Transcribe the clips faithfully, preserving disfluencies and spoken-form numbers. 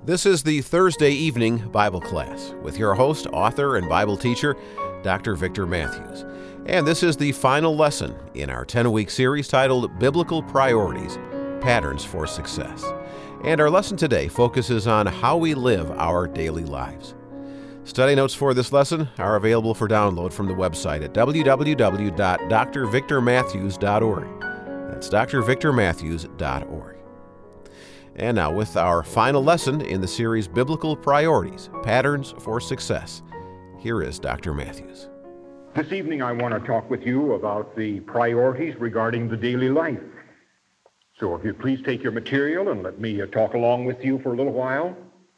This is the Thursday evening Bible class with your host, author, and Bible teacher, Doctor Victor Matthews. And this is the final lesson in our ten-week series titled Biblical Priorities, Patterns for Success. And our lesson today focuses on how we live our daily lives. Study notes for this lesson are available for download from the website at w w w dot d r victor matthews dot org. That's d r victor matthews dot org. And now with our final lesson in the series Biblical Priorities, Patterns for Success, here is Doctor Matthews. This evening I want to talk with you about the priorities regarding the daily life. So if you please take your material and let me uh, talk along with you for a little while.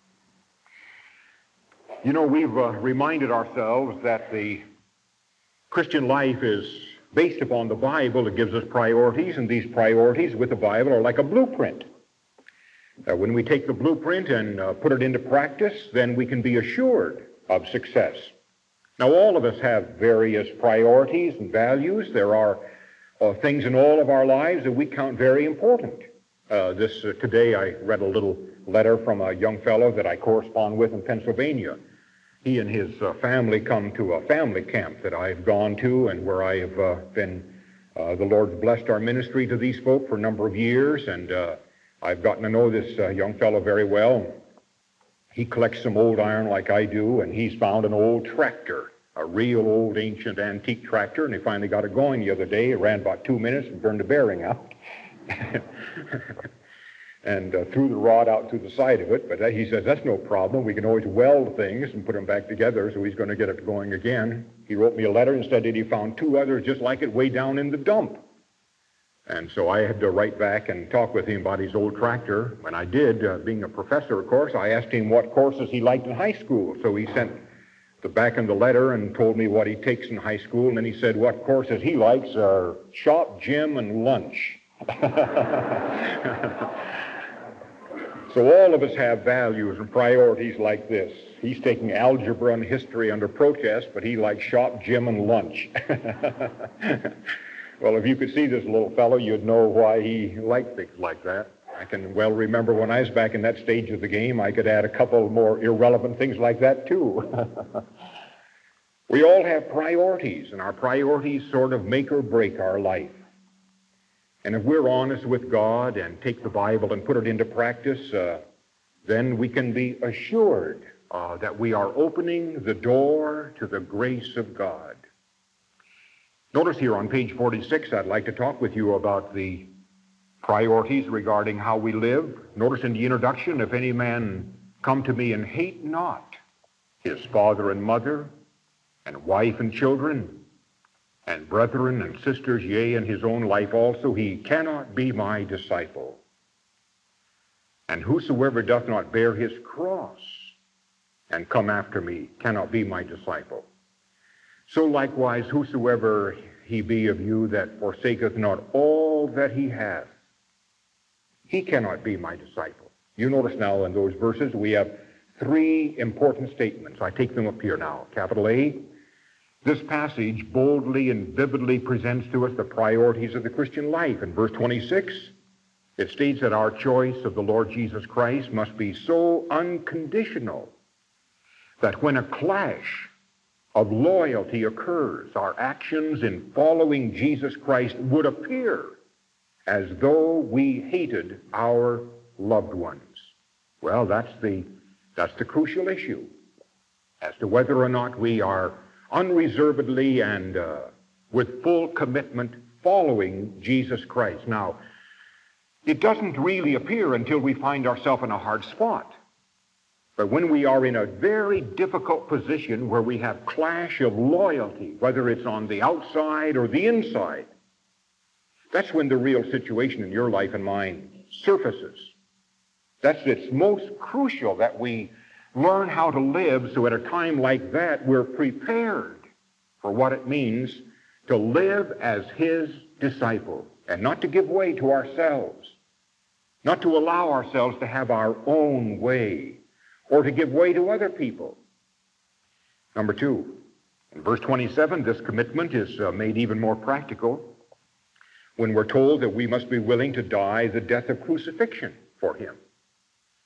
You know, we've uh, reminded ourselves that the Christian life is based upon the Bible. It gives us priorities, and these priorities with the Bible are like a blueprint. Uh, when we take the blueprint and uh, put it into practice, then we can be assured of success. Now, all of us have various priorities and values. There are uh, things in all of our lives that we count very important. Uh, this uh, today I read a little letter from a young fellow that I correspond with in Pennsylvania. He and his uh, family come to a family camp that I've gone to and where I have uh, been, uh, the Lord's blessed our ministry to these folk for a number of years, and uh, I've gotten to know this uh, young fellow very well. He collects some old iron like I do, and he's found an old tractor, a real old ancient antique tractor, and he finally got it going the other day. It ran about two minutes and burned the bearing out. and uh, threw the rod out through the side of it, but uh, he says, that's no problem. We can always weld things and put them back together, so he's going to get it going again. He wrote me a letter and said that he found two others just like it way down in the dump. And so I had to write back and talk with him about his old tractor. When I did, uh, being a professor, of course, I asked him what courses he liked in high school. So he sent the back in the letter and told me what he takes in high school. And then he said what courses he likes are shop, gym, and lunch. So all of us have values and priorities like this. He's taking algebra and history under protest, but he likes shop, gym, and lunch. Well, if you could see this little fellow, you'd know why he liked things like that. I can well remember when I was back in that stage of the game, I could add a couple more irrelevant things like that, too. We all have priorities, and our priorities sort of make or break our life. And if we're honest with God and take the Bible and put it into practice, uh, then we can be assured uh, that we are opening the door to the grace of God. Notice here on page forty-six, I'd like to talk with you about the priorities regarding how we live. Notice in the introduction, if any man come to me and hate not his father and mother, and wife and children, and brethren and sisters, yea, and his own life also, he cannot be my disciple. And whosoever doth not bear his cross and come after me cannot be my disciple. So likewise, whosoever he be of you that forsaketh not all that he hath, he cannot be my disciple. You notice now in those verses we have three important statements. I take them up here now. Capital A, this passage boldly and vividly presents to us the priorities of the Christian life. In verse twenty-six, it states that our choice of the Lord Jesus Christ must be so unconditional that when a clash of loyalty occurs, our actions in following Jesus Christ would appear as though we hated our loved ones. Well, that's the, that's the crucial issue as to whether or not we are unreservedly and uh, with full commitment following Jesus Christ. Now, it doesn't really appear until we find ourselves in a hard spot. But when we are in a very difficult position where we have clash of loyalty, whether it's on the outside or the inside, that's when the real situation in your life and mine surfaces. That's it's most crucial that we learn how to live so at a time like that we're prepared for what it means to live as his disciple and not to give way to ourselves, not to allow ourselves to have our own way or to give way to other people. Number two, in verse twenty-seven, this commitment is uh, made even more practical when we're told that we must be willing to die the death of crucifixion for him.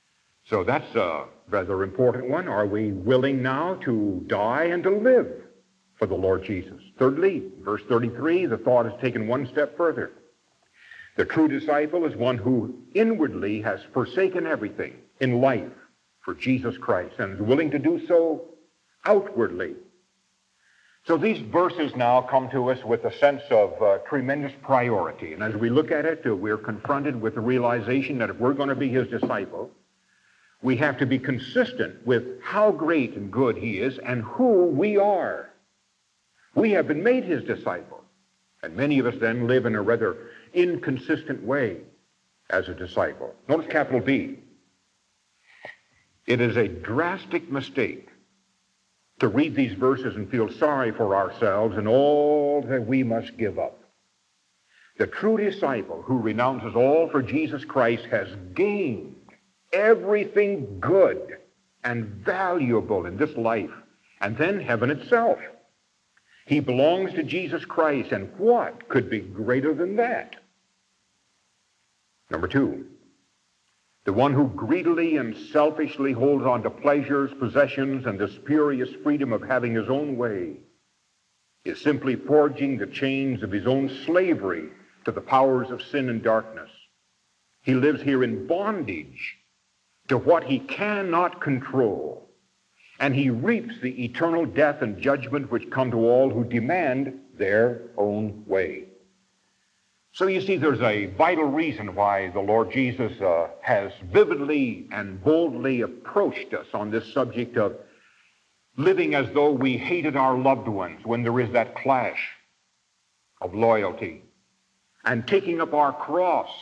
So that's a rather important one. Are we willing now to die and to live for the Lord Jesus? Thirdly, verse thirty-three, the thought is taken one step further. The true disciple is one who inwardly has forsaken everything in life for Jesus Christ and is willing to do so outwardly. So these verses now come to us with a sense of uh, tremendous priority. And as we look at it, uh, we're confronted with the realization that if we're going to be his disciple, we have to be consistent with how great and good he is and who we are. We have been made his disciple. And many of us then live in a rather inconsistent way as a disciple. Notice capital B. It is a drastic mistake to read these verses and feel sorry for ourselves and all that we must give up. The true disciple who renounces all for Jesus Christ has gained everything good and valuable in this life, and then heaven itself. He belongs to Jesus Christ, and what could be greater than that? Number two, the one who greedily and selfishly holds on to pleasures, possessions, and the spurious freedom of having his own way is simply forging the chains of his own slavery to the powers of sin and darkness. He lives here in bondage to what he cannot control, and he reaps the eternal death and judgment which come to all who demand their own way. So you see, there's a vital reason why the Lord Jesus uh, has vividly and boldly approached us on this subject of living as though we hated our loved ones when there is that clash of loyalty, and taking up our cross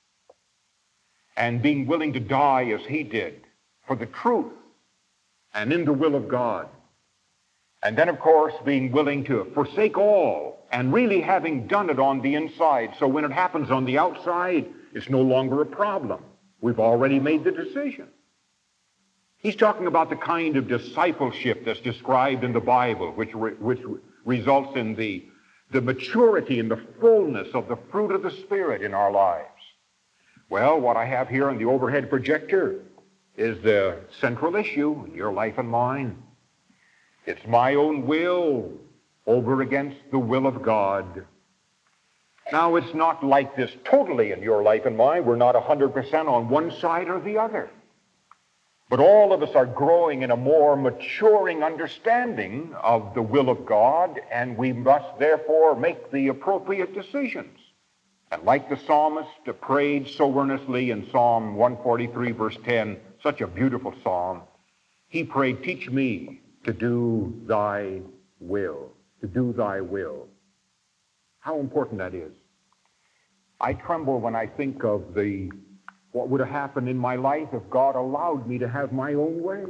and being willing to die as he did for the truth and in the will of God. And then, of course, being willing to forsake all and really having done it on the inside. So when it happens on the outside, it's no longer a problem. We've already made the decision. He's talking about the kind of discipleship that's described in the Bible, which, re- which re- results in the, the maturity and the fullness of the fruit of the Spirit in our lives. Well, what I have here on the overhead projector is the central issue in your life and mine. It's my own will over against the will of God. Now, it's not like this totally in your life and mine. We're not one hundred percent on one side or the other. But all of us are growing in a more maturing understanding of the will of God, and we must therefore make the appropriate decisions. And like the psalmist prayed so earnestly in Psalm one forty-three, verse ten, such a beautiful psalm, he prayed, teach me to do thy will, to do thy will. How important that is. I tremble when I think of the what would have happened in my life if God allowed me to have my own way.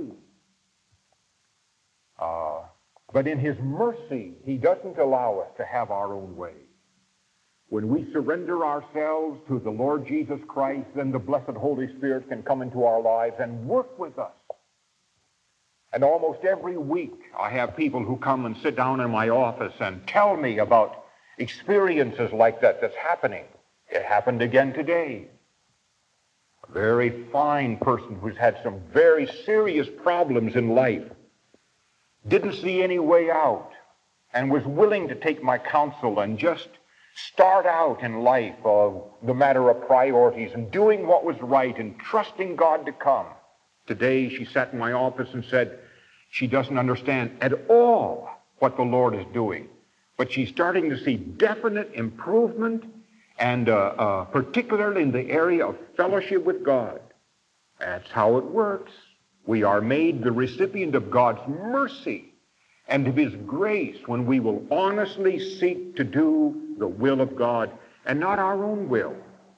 Uh, but in his mercy, he doesn't allow us to have our own way. When we surrender ourselves to the Lord Jesus Christ, then the blessed Holy Spirit can come into our lives and work with us. And almost every week, I have people who come and sit down in my office and tell me about experiences like that that's happening. It happened again today. A very fine person who's had some very serious problems in life, didn't see any way out, and was willing to take my counsel and just start out in life of the matter of priorities and doing what was right and trusting God to come. Today she sat in my office and said she doesn't understand at all what the Lord is doing, but she's starting to see definite improvement, and uh, uh, particularly in the area of fellowship with God. That's how it works. We are made the recipient of God's mercy and of his grace when we will honestly seek to do the will of God and not our own will.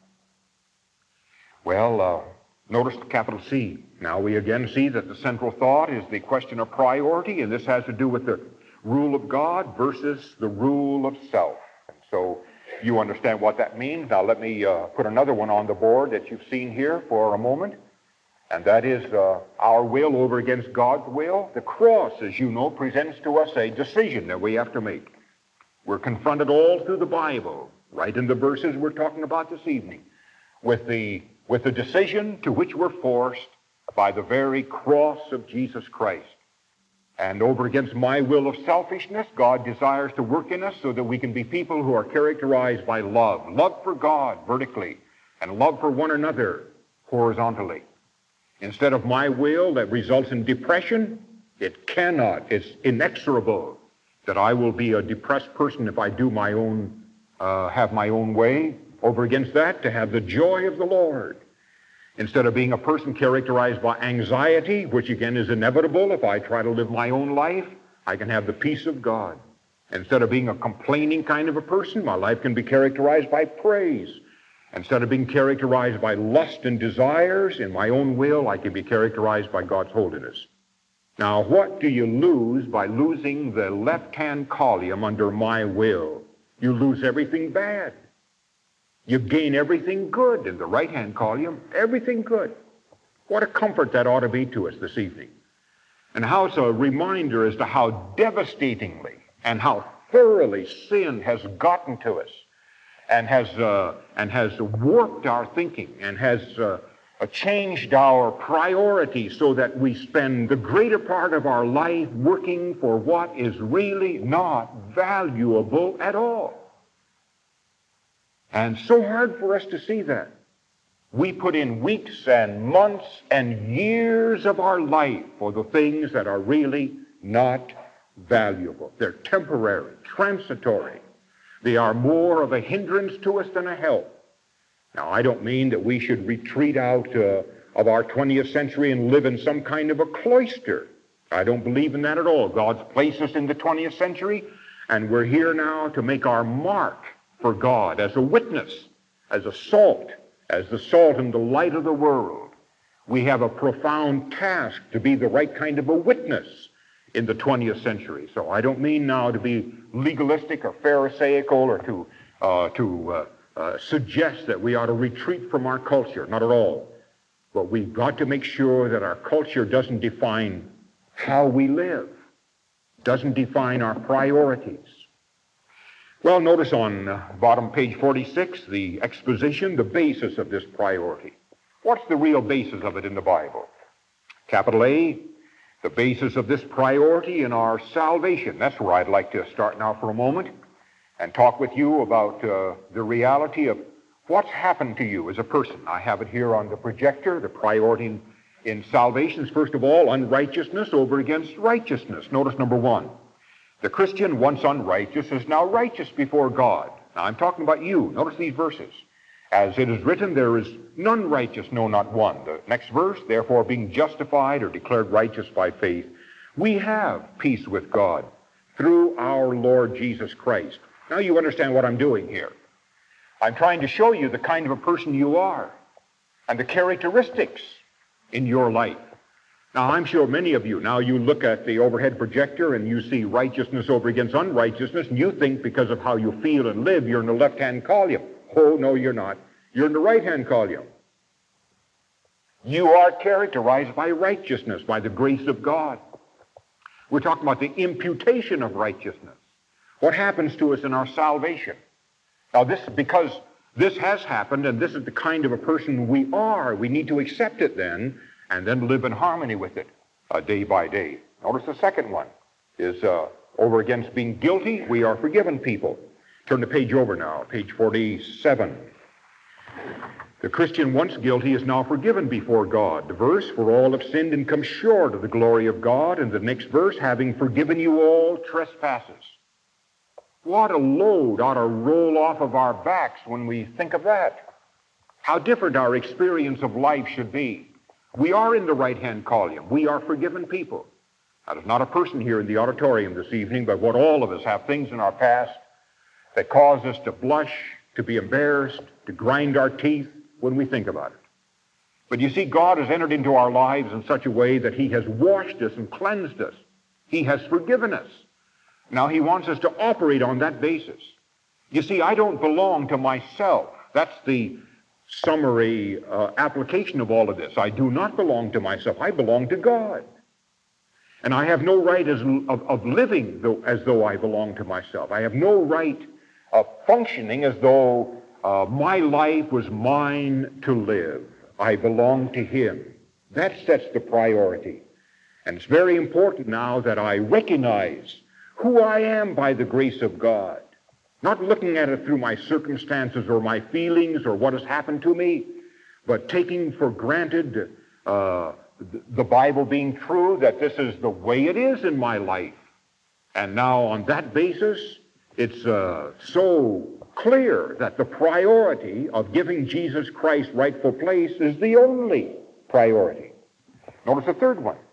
Well, uh, notice capital C. Now we again see that the central thought is the question of priority, and this has to do with the rule of God versus the rule of self. And so you understand what that means. Now let me uh, put another one on the board that you've seen here for a moment. And that is uh, our will over against God's will. The cross, as you know, presents to us a decision that we have to make. We're confronted all through the Bible, right in the verses we're talking about this evening, with the, with the decision to which we're forced by the very cross of Jesus Christ. And over against my will of selfishness, God desires to work in us so that we can be people who are characterized by love. Love for God vertically, and love for one another horizontally. Instead of my will that results in depression, it cannot, it's inexorable that I will be a depressed person if I do my own, uh, have my own way. Over against that, to have the joy of the Lord. Instead of being a person characterized by anxiety, which again is inevitable if I try to live my own life, I can have the peace of God. Instead of being a complaining kind of a person, my life can be characterized by praise. Instead of being characterized by lust and desires in my own will, I can be characterized by God's holiness. Now, what do you lose by losing the left-hand column under my will? You lose everything bad. You gain everything good in the right-hand column, everything good. What a comfort that ought to be to us this evening. And how it's a reminder as to how devastatingly and how thoroughly sin has gotten to us and has, uh, and has warped our thinking and has uh, changed our priorities so that we spend the greater part of our life working for what is really not valuable at all. And so hard for us to see that. We put in weeks and months and years of our life for the things that are really not valuable. They're temporary, transitory. They are more of a hindrance to us than a help. Now, I don't mean that we should retreat out uh, of our twentieth century and live in some kind of a cloister. I don't believe in that at all. God's placed us in the twentieth century, and we're here now to make our mark for God as a witness, as a salt, as the salt and the light of the world. We have a profound task to be the right kind of a witness in the twentieth century. So I don't mean now to be legalistic or pharisaical or to, uh, to uh, uh, suggest that we ought to retreat from our culture. Not at all. But we've got to make sure that our culture doesn't define how we live, doesn't define our priorities. Well, notice on uh, bottom page forty-six, the exposition, the basis of this priority. What's the real basis of it in the Bible? Capital A, the basis of this priority in our salvation. That's where I'd like to start now for a moment and talk with you about uh, the reality of what's happened to you as a person. I have it here on the projector. The priority in, in salvation is, first of all, unrighteousness over against righteousness. Notice number one. The Christian, once unrighteous, is now righteous before God. Now, I'm talking about you. Notice these verses. As it is written, there is none righteous, no, not one. The next verse, therefore, being justified or declared righteous by faith, we have peace with God through our Lord Jesus Christ. Now you understand what I'm doing here. I'm trying to show you the kind of a person you are and the characteristics in your life. Now, I'm sure many of you, now you look at the overhead projector and you see righteousness over against unrighteousness, and you think because of how you feel and live, you're in the left-hand column. Oh, no, you're not. You're in the right-hand column. You are characterized by righteousness, by the grace of God. We're talking about the imputation of righteousness. What happens to us in our salvation? Now, this because this has happened, and this is the kind of a person we are, we need to accept it then, and then live in harmony with it uh, day by day. Notice the second one is uh, over against being guilty. We are forgiven people. Turn the page over now, page forty-seven. The Christian, once guilty, is now forgiven before God. The verse, for all have sinned and come short of the glory of God. And the next verse, having forgiven you all trespasses. What a load ought to roll off of our backs when we think of that. How different our experience of life should be. We are in the right-hand column. We are forgiven people. Now, there's not a person here in the auditorium this evening, but what all of us have things in our past that cause us to blush, to be embarrassed, to grind our teeth when we think about it. But you see, God has entered into our lives in such a way that He has washed us and cleansed us. He has forgiven us. Now, He wants us to operate on that basis. You see, I don't belong to myself. That's the summary uh, application of all of this. I do not belong to myself. I belong to God. And I have no right as, of, of living though, as though I belong to myself. I have no right of functioning as though uh, my life was mine to live. I belong to Him. That sets the priority. And it's very important now that I recognize who I am by the grace of God. Not looking at it through my circumstances or my feelings or what has happened to me, but taking for granted uh, the Bible being true, that this is the way it is in my life. And now on that basis, it's uh, so clear that the priority of giving Jesus Christ's rightful place is the only priority. Notice the third one.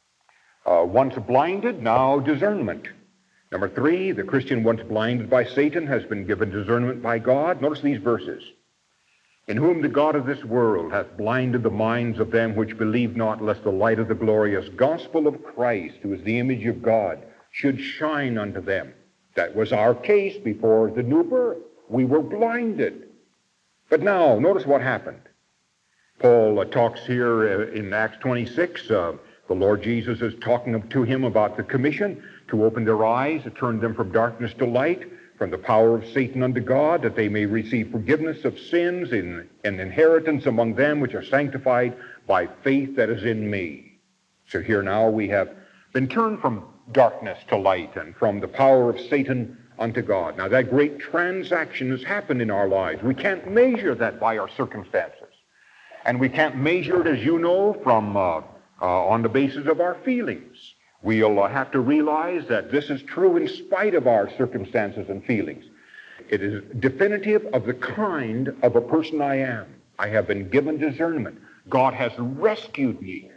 Uh, once blinded, now discernment. Number three, the Christian once blinded by Satan has been given discernment by God. Notice these verses. In whom the God of this world hath blinded the minds of them which believe not, lest the light of the glorious gospel of Christ, who is the image of God, should shine unto them. That was our case before the new birth. We were blinded. But now, notice what happened. Paul uh, talks here uh, in Acts twenty-six. Uh, the Lord Jesus is talking to him about the commission to open their eyes, to turn them from darkness to light, from the power of Satan unto God, that they may receive forgiveness of sins and an inheritance among them which are sanctified by faith that is in me. So here now we have been turned from darkness to light and from the power of Satan unto God. Now that great transaction has happened in our lives. We can't measure that by our circumstances. And we can't measure it, as you know, from uh, uh, on the basis of our feelings. We'll uh, have to realize that this is true in spite of our circumstances and feelings. It is definitive of the kind of a person I am. I have been given discernment. God has rescued me.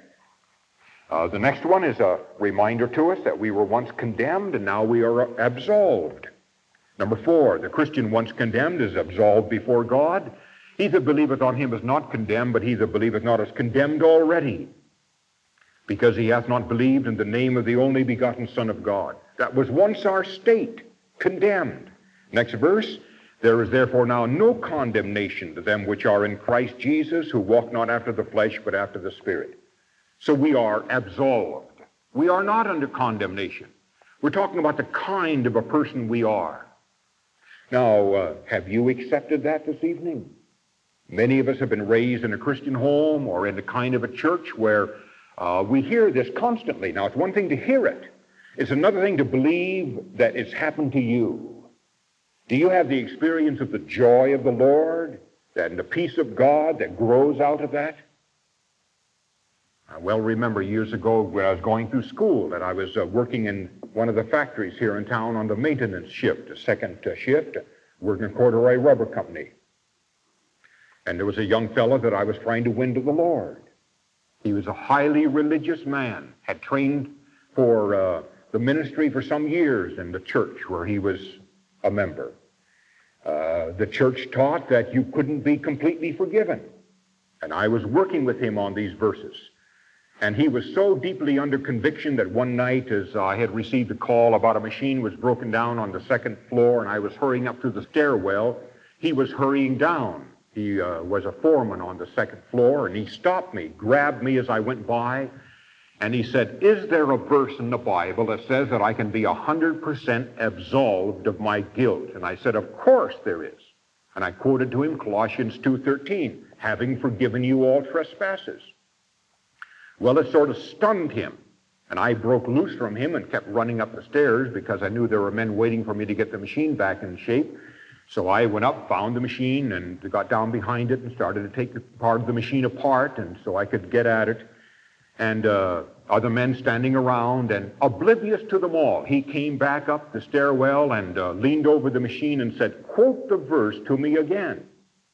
Uh, the next one is a reminder to us that we were once condemned and now we are absolved. Number four, the Christian once condemned is absolved before God. He that believeth on him is not condemned, but he that believeth not is condemned already, because he hath not believed in the name of the only begotten Son of God. That was once our state, condemned. Next verse, there is therefore now no condemnation to them which are in Christ Jesus, who walk not after the flesh, but after the Spirit. So we are absolved. We are not under condemnation. We're talking about the kind of a person we are. Now, uh, have you accepted that this evening? Many of us have been raised in a Christian home or in a kind of a church where uh, we hear this constantly. Now, it's one thing to hear it. It's another thing to believe that it's happened to you. Do you have the experience of the joy of the Lord and the peace of God that grows out of that? I well remember years ago when I was going through school that I was uh, working in one of the factories here in town on the maintenance shift, the second uh, shift, working in Corduroy Rubber Company. And there was a young fellow that I was trying to win to the Lord. He was a highly religious man, had trained for uh, the ministry for some years in the church where he was a member. Uh, the church taught that you couldn't be completely forgiven. And I was working with him on these verses. And he was so deeply under conviction that one night, as I had received a call about a machine was broken down on the second floor, and I was hurrying up to the stairwell, he was hurrying down. He uh, was a foreman on the second floor, and he stopped me, grabbed me as I went by, and he said, "Is there a verse in the Bible that says that I can be one hundred percent absolved of my guilt?" And I said, "Of course there is." And I quoted to him Colossians two thirteen, "Having forgiven you all trespasses." Well, it sort of stunned him, and I broke loose from him and kept running up the stairs because I knew there were men waiting for me to get the machine back in shape. So I went up, found the machine, and got down behind it and started to take part of the machine apart, and so I could get at it. And uh, other men standing around, and oblivious to them all, he came back up the stairwell and uh, leaned over the machine and said, "Quote the verse to me again."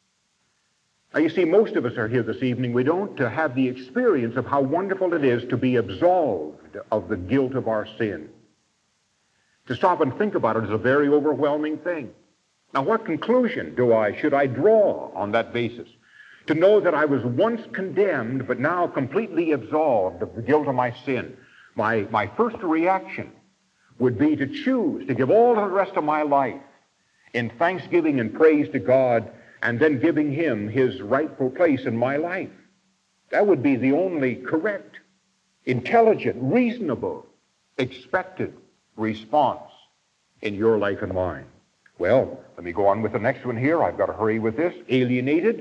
Now, you see, most of us are here this evening. We don't uh, have the experience of how wonderful it is to be absolved of the guilt of our sin. To stop and think about it is a very overwhelming thing. Now, what conclusion do I, should I draw on that basis? To know that I was once condemned, but now completely absolved of the guilt of my sin. My, my first reaction would be to choose to give all the rest of my life in thanksgiving and praise to God, and then giving him his rightful place in my life. That would be the only correct, intelligent, reasonable, expected response in your life and mine. Well, let me go on with the next one here. I've got to hurry with this. Alienated.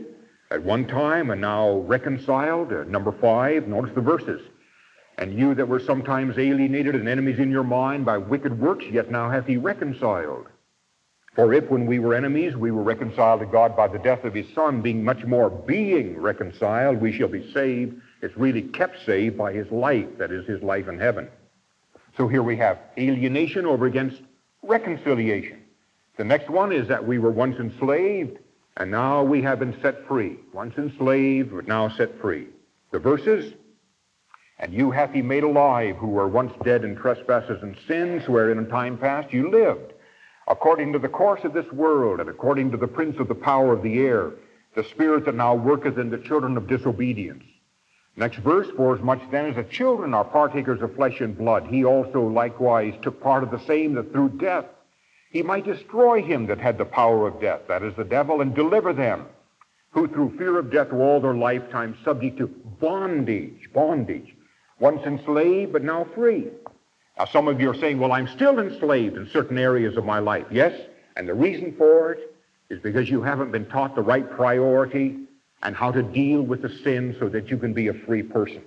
At one time and now reconciled. Uh, number five, notice the verses. And you that were sometimes alienated and enemies in your mind by wicked works, yet now hath he reconciled. For if when we were enemies, we were reconciled to God by the death of his Son, being much more being reconciled, we shall be saved. It's really kept saved by his life, that is his life in heaven. So here we have alienation over against reconciliation. The next one is that we were once enslaved, and now we have been set free. Once enslaved, but now set free. The verses, and you hath he made alive, who were once dead in trespasses and sins, wherein in time past you lived, according to the course of this world, and according to the prince of the power of the air, the spirit that now worketh in the children of disobedience. Next verse, for as much then as the children are partakers of flesh and blood, he also likewise took part of the same, that through death he might destroy him that had the power of death, that is the devil, and deliver them, who through fear of death were all their lifetime subject to bondage, bondage, once enslaved but now free. Now some of you are saying, well, I'm still enslaved in certain areas of my life. Yes, and the reason for it is because you haven't been taught the right priority and how to deal with the sin so that you can be a free person.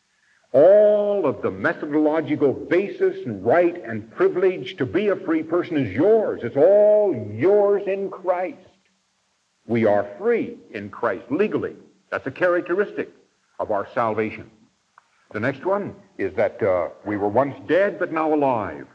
All of the methodological basis and right and privilege to be a free person is yours. It's all yours in Christ. We are free in Christ legally. That's a characteristic of our salvation. The next one is that uh, we were once dead but now alive.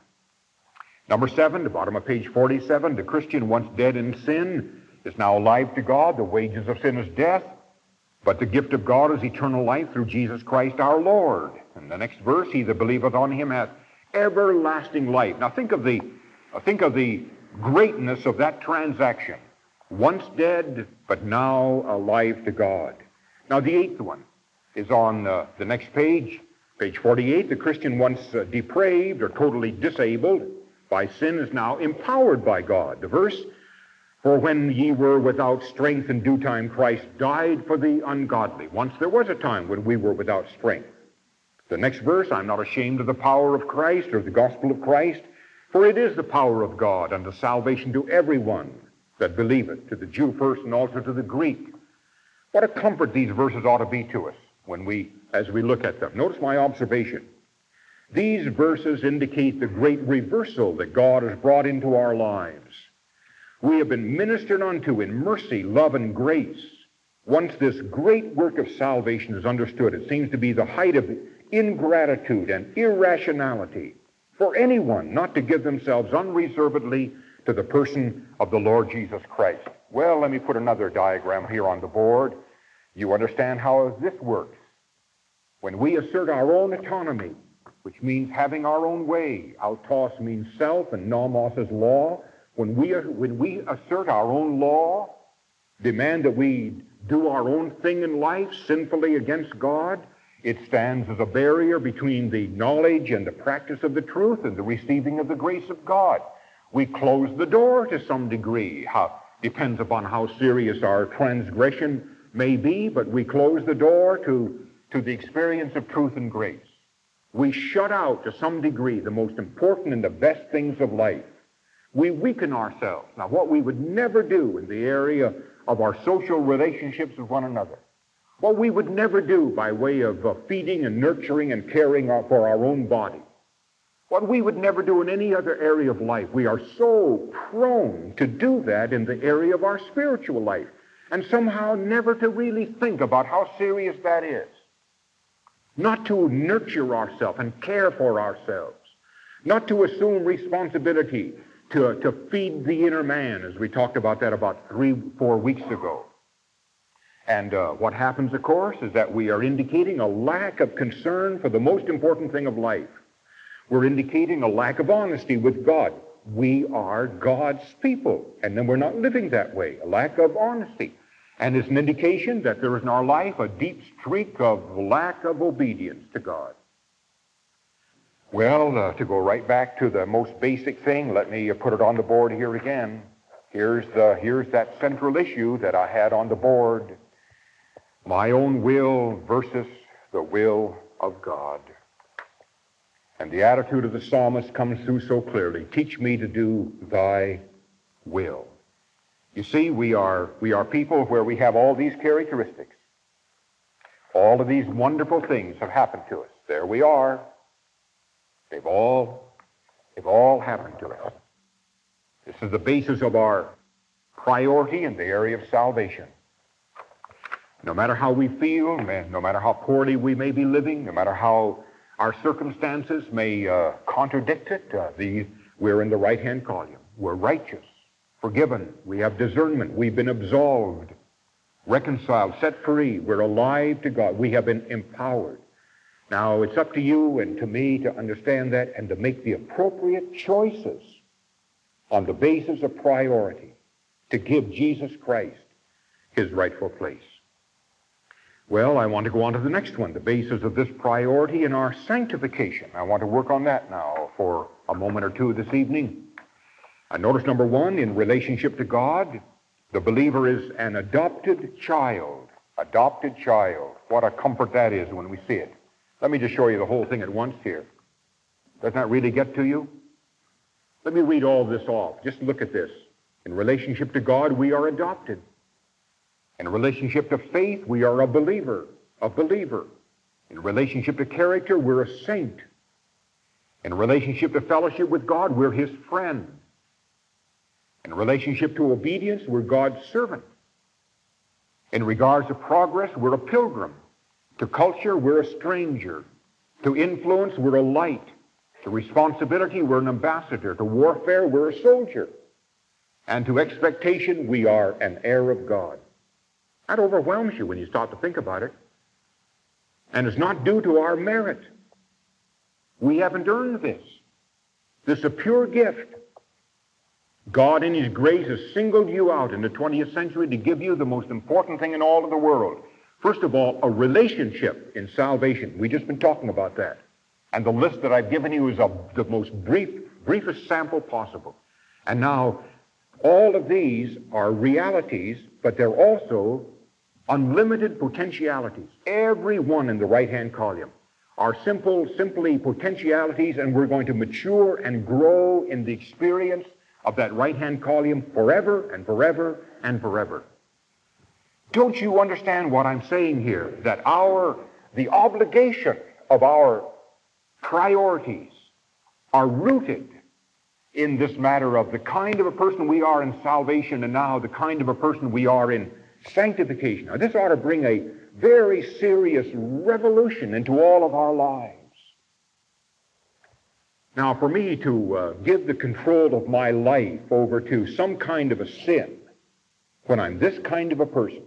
Number seven, the bottom of page forty-seven, the Christian once dead in sin is now alive to God. The wages of sin is death, but the gift of God is eternal life through Jesus Christ our Lord. And the next verse, he that believeth on him hath everlasting life. Now think of the, uh, think of the greatness of that transaction. Once dead, but now alive to God. Now the eighth one is on uh, the next page, page forty-eight. The Christian once uh, depraved or totally disabled by sin is now empowered by God. The verse, for when ye were without strength in due time, Christ died for the ungodly. Once there was a time when we were without strength. The next verse, I'm not ashamed of the power of Christ or the gospel of Christ, for it is the power of God unto salvation to everyone that believeth, to the Jew first and also to the Greek. What a comfort these verses ought to be to us when we, as we look at them. Notice my observation. These verses indicate the great reversal that God has brought into our lives. We have been ministered unto in mercy, love, and grace. Once this great work of salvation is understood, it seems to be the height of ingratitude and irrationality for anyone not to give themselves unreservedly to the person of the Lord Jesus Christ. Well, let me put another diagram here on the board. You understand how this works. When we assert our own autonomy, which means having our own way, autos means self and nomos is law. When we, when we assert our own law, demand that we do our own thing in life sinfully against God, it stands as a barrier between the knowledge and the practice of the truth and the receiving of the grace of God. We close the door to some degree. How, depends upon how serious our transgression may be, but we close the door to, to the experience of truth and grace. We shut out to some degree the most important and the best things of life. We weaken ourselves. Now, what we would never do in the area of our social relationships with one another, what we would never do by way of uh, feeding and nurturing and caring our, for our own body, what we would never do in any other area of life, we are so prone to do that in the area of our spiritual life, and somehow never to really think about how serious that is. Not to nurture ourselves and care for ourselves, not to assume responsibility to, to feed the inner man, as we talked about that about three, four weeks ago. And uh, what happens, of course, is that we are indicating a lack of concern for the most important thing of life. We're indicating a lack of honesty with God. We are God's people, and then we're not living that way, a lack of honesty. And it's an indication that there is in our life a deep streak of lack of obedience to God. Well, uh, to go right back to the most basic thing, let me put it on the board here again. Here's, the, here's that central issue that I had on the board. My own will versus the will of God. And the attitude of the psalmist comes through so clearly. Teach me to do thy will. You see, we are, we are people where we have all these characteristics. All of these wonderful things have happened to us. There we are. They've all, they've all happened to us. This is the basis of our priority in the area of salvation. No matter how we feel, no matter how poorly we may be living, no matter how our circumstances may uh, contradict it, uh, the, we're in the right-hand column. We're righteous, forgiven, we have discernment, we've been absolved, reconciled, set free, we're alive to God, we have been empowered. Now, it's up to you and to me to understand that and to make the appropriate choices on the basis of priority to give Jesus Christ his rightful place. Well, I want to go on to the next one, the basis of this priority in our sanctification. I want to work on that now for a moment or two this evening. Uh, notice number one, in relationship to God, the believer is an adopted child. Adopted child. What a comfort that is when we see it. Let me just show you the whole thing at once here. Doesn't that really get to you? Let me read all this off. Just look at this. In relationship to God, we are adopted. In relationship to faith, we are a believer, a believer. In relationship to character, we're a saint. In relationship to fellowship with God, we're his friend. In relationship to obedience, we're God's servant. In regards to progress, we're a pilgrim. To culture, we're a stranger. To influence, we're a light. To responsibility, we're an ambassador. To warfare, we're a soldier. And to expectation, we are an heir of God. That overwhelms you when you start to think about it. And it's not due to our merit. We haven't earned this. This is a pure gift. God in his grace has singled you out in the twentieth century to give you the most important thing in all of the world. First of all, a relationship in salvation. We've just been talking about that. And the list that I've given you is a, the most brief, briefest sample possible. And now, all of these are realities, but they're also unlimited potentialities. Every one in the right-hand column are simple, simply potentialities, and we're going to mature and grow in the experience of that right-hand column forever and forever and forever. Don't you understand what I'm saying here? That our, the obligation of our priorities are rooted in this matter of the kind of a person we are in salvation and now the kind of a person we are in sanctification. Now, this ought to bring a very serious revolution into all of our lives. Now, for me to uh, give the control of my life over to some kind of a sin when I'm this kind of a person,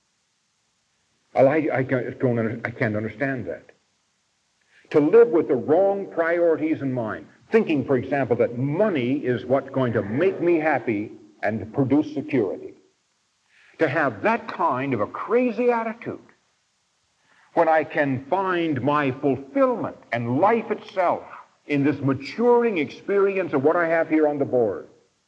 well, I, I, don't under, I can't understand that. To live with the wrong priorities in mind, thinking, for example, that money is what's going to make me happy and produce security. To have that kind of a crazy attitude when I can find my fulfillment and life itself in this maturing experience of what I have here on the board.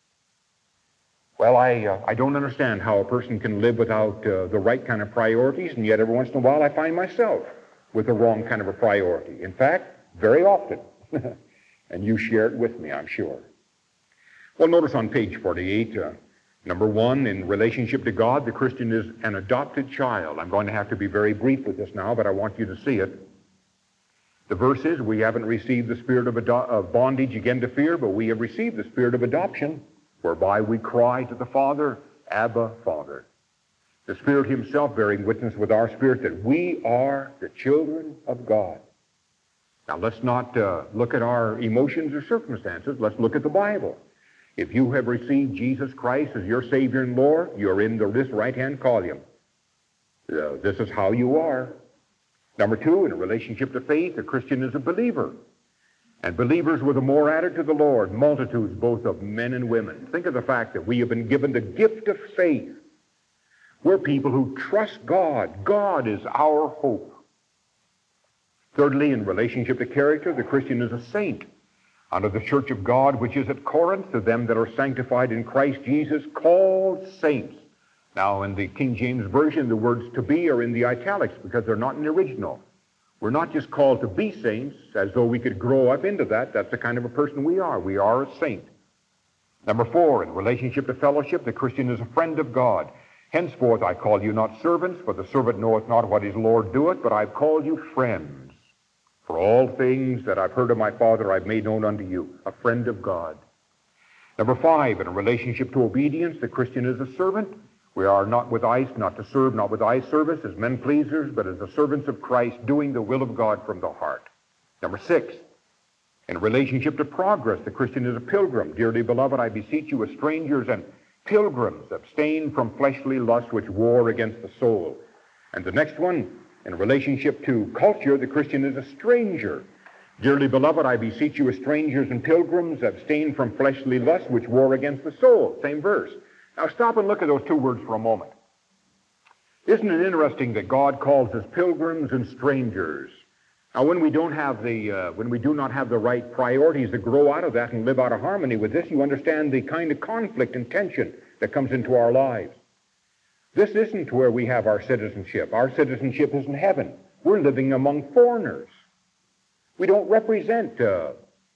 Well, I, uh, I don't understand how a person can live without uh, the right kind of priorities, and yet every once in a while I find myself with the wrong kind of a priority. In fact, very often. And you share it with me, I'm sure. Well, notice on page forty-eight, uh, number one, in relationship to God, the Christian is an adopted child. I'm going to have to be very brief with this now, but I want you to see it. The verse is, we haven't received the spirit of, ado- of bondage again to fear, but we have received the spirit of adoption, whereby we cry to the Father, Abba, Father. The Spirit himself bearing witness with our spirit that we are the children of God. Now, let's not uh, look at our emotions or circumstances. Let's look at the Bible. If you have received Jesus Christ as your Savior and Lord, you're in the, this right-hand column. Uh, this is how you are. Number two, in a relationship to faith, a Christian is a believer. And believers were the more added to the Lord, multitudes both of men and women. Think of the fact that we have been given the gift of faith. We're people who trust God. God is our hope. Thirdly, in relationship to character, the Christian is a saint. Under the church of God, which is at Corinth, to them that are sanctified in Christ Jesus, called saints. Now, in the King James Version, the words to be are in the italics because they're not in the original. We're not just called to be saints as though we could grow up into that. That's the kind of a person we are. We are a saint. Number four, in relationship to fellowship, the Christian is a friend of God. Henceforth I call you not servants, for the servant knoweth not what his Lord doeth, but I've called you friends. For all things that I've heard of my Father I've made known unto you, a friend of God. Number five, in relationship to obedience, the Christian is a servant. We are not with eyes, not to serve, not with eye service, as men pleasers, but as the servants of Christ, doing the will of God from the heart. Number six, in relationship to progress, the Christian is a pilgrim. Dearly beloved, I beseech you as strangers and pilgrims, abstain from fleshly lusts which war against the soul. And the next one, in relationship to culture, the Christian is a stranger. Dearly beloved, I beseech you as strangers and pilgrims, abstain from fleshly lusts which war against the soul. Same verse. Now stop and look at those two words for a moment. Isn't it interesting that God calls us pilgrims and strangers? Now, when we don't have the, uh, when we do not have the right priorities that grow out of that and live out of harmony with this, you understand the kind of conflict and tension that comes into our lives. This isn't where we have our citizenship. Our citizenship is in heaven. We're living among foreigners. We don't represent uh,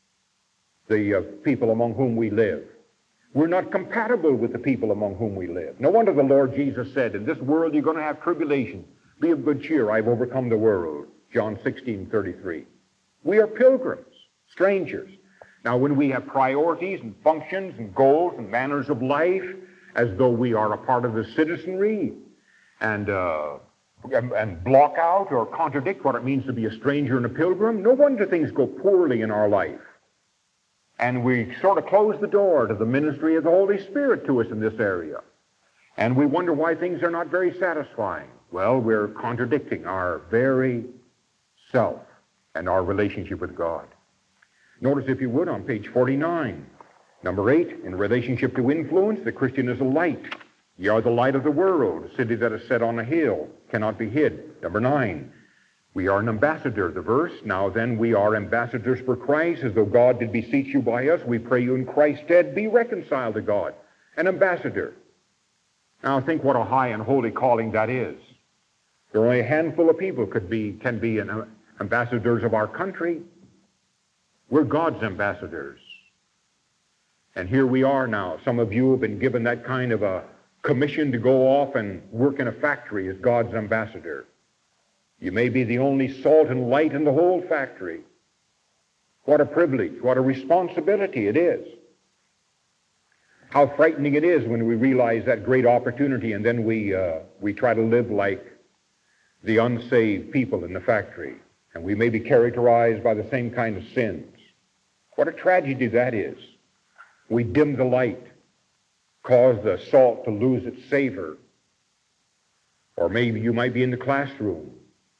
the uh, people among whom we live. We're not compatible with the people among whom we live. No wonder the Lord Jesus said, in this world you're going to have tribulation. Be of good cheer, I've overcome the world. John sixteen thirty-three. We are pilgrims, strangers. Now, when we have priorities and functions and goals and manners of life, as though we are a part of the citizenry, and, uh, and, and block out or contradict what it means to be a stranger and a pilgrim, no wonder things go poorly in our life. And we sort of close the door to the ministry of the Holy Spirit to us in this area. And we wonder why things are not very satisfying. Well, we're contradicting our very self and our relationship with God. Notice, if you would, on page forty-nine, number eight, in relationship to influence, the Christian is a light. Ye are the light of the world. A city that is set on a hill cannot be hid. Number nine, we are an ambassador. The verse, now then we are ambassadors for Christ, as though God did beseech you by us. We pray you in Christ's stead, be reconciled to God. An ambassador. Now think what a high and holy calling that is. There are only a handful of people could be, can be an ambassadors of our country. We're God's ambassadors. And here we are now. Some of you have been given that kind of a commission to go off and work in a factory as God's ambassador. You may be the only salt and light in the whole factory. What a privilege, what a responsibility it is. How frightening it is when we realize that great opportunity and then we, uh, we try to live like the unsaved people in the factory. And we may be characterized by the same kind of sins. What a tragedy that is. We dim the light, cause the salt to lose its savor. Or maybe you might be in the classroom,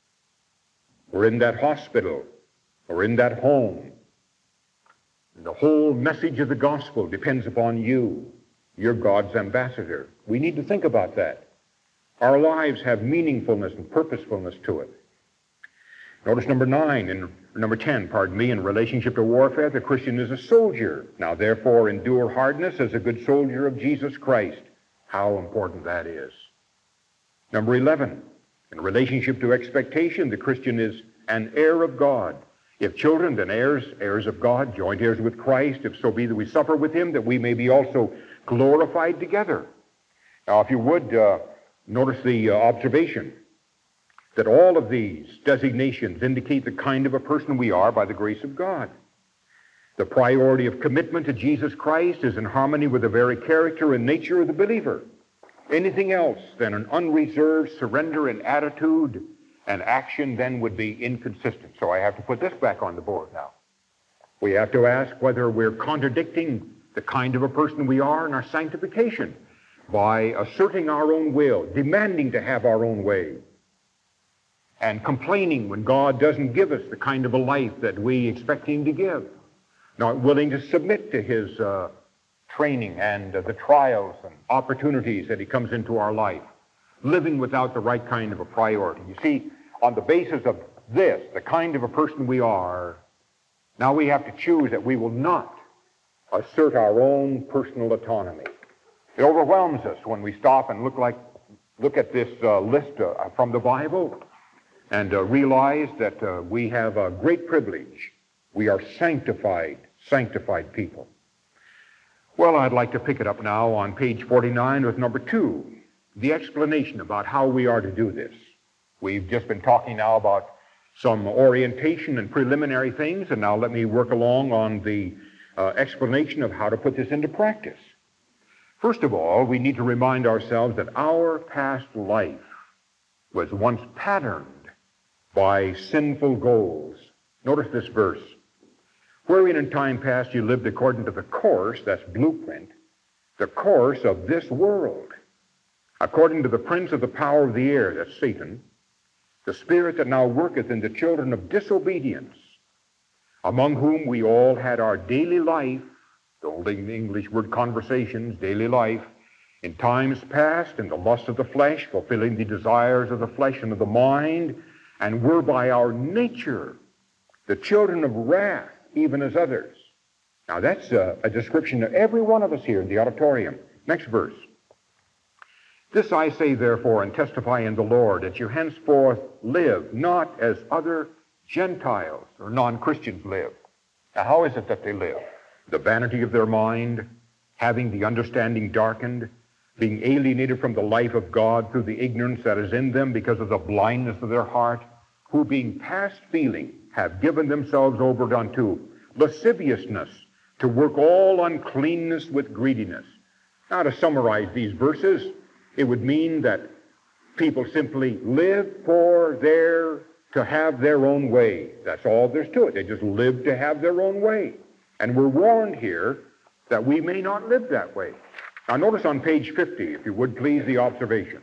or in that hospital, or in that home. And the whole message of the gospel depends upon you. You're God's ambassador. We need to think about that. Our lives have meaningfulness and purposefulness to it. Notice number nine, in number ten, pardon me, in relationship to warfare, the Christian is a soldier. Now, therefore, endure hardness as a good soldier of Jesus Christ. How important that is. Number eleven, in relationship to expectation, the Christian is an heir of God. If children, then heirs, heirs of God, joint heirs with Christ, if so be that we suffer with him, that we may be also glorified together. Now, if you would, uh, notice the uh, observation that all of these designations indicate the kind of a person we are by the grace of God. The priority of commitment to Jesus Christ is in harmony with the very character and nature of the believer. Anything else than an unreserved surrender in attitude and action then would be inconsistent. So I have to put this back on the board now. We have to ask whether we're contradicting the kind of a person we are in our sanctification by asserting our own will, demanding to have our own way, and complaining when God doesn't give us the kind of a life that we expect him to give, not willing to submit to his uh, training and uh, the trials and opportunities that he comes into our life, living without the right kind of a priority. You see, on the basis of this, the kind of a person we are, now we have to choose that we will not assert our own personal autonomy. It overwhelms us when we stop and look like look at this uh, list uh, from the Bible and uh, realize that uh, we have a great privilege. We are sanctified, sanctified people. Well, I'd like to pick it up now on page forty-nine with number two, the explanation about how we are to do this. We've just been talking now about some orientation and preliminary things, and now let me work along on the uh, explanation of how to put this into practice. First of all, we need to remind ourselves that our past life was once patterned by sinful goals. Notice this verse. Wherein in time past you lived according to the course, that's blueprint, the course of this world, according to the prince of the power of the air, that's Satan, the spirit that now worketh in the children of disobedience, among whom we all had our daily life, the old English word conversations, daily life, in times past, in the lust of the flesh, fulfilling the desires of the flesh and of the mind, and were by our nature the children of wrath, even as others. Now that's a, a description of every one of us here in the auditorium. Next verse. This I say therefore and testify in the Lord, that you henceforth live not as other Gentiles or non-Christians live. Now how is it that they live? The vanity of their mind, having the understanding darkened, being alienated from the life of God through the ignorance that is in them because of the blindness of their heart, who being past feeling have given themselves over unto lasciviousness, to work all uncleanness with greediness. Now, to summarize these verses, it would mean that people simply live for their, to have their own way. That's all there's to it. They just live to have their own way. And we're warned here that we may not live that way. Now, notice on page fifty, if you would please, the observation.